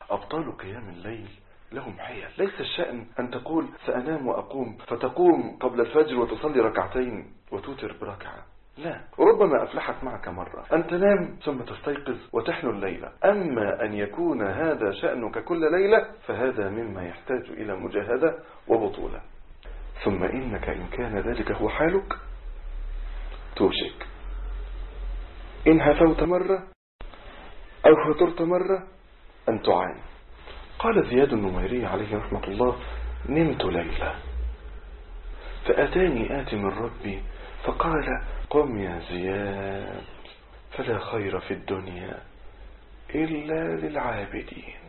أبطال قيام الليل لهم حيل. ليس الشأن أن تقول سأنام وأقوم فتقوم قبل الفجر وتصلي ركعتين وتوتر بركعة، لا، وربما أفلحت معك مرة أن تنام ثم تستيقظ وتحنو الليلة. أما أن يكون هذا شأنك كل ليلة فهذا مما يحتاج إلى مجاهدة وبطولة. ثم إنك إن كان ذلك هو حالك توشك إن هفوت مرة أو فطرت مرة أن تعاني. قال زياد النميري عليه رحمة الله: نمت ليلة فأتاني آت من ربي فقال: قم يا زياد فلا خير في الدنيا إلا للعابدين.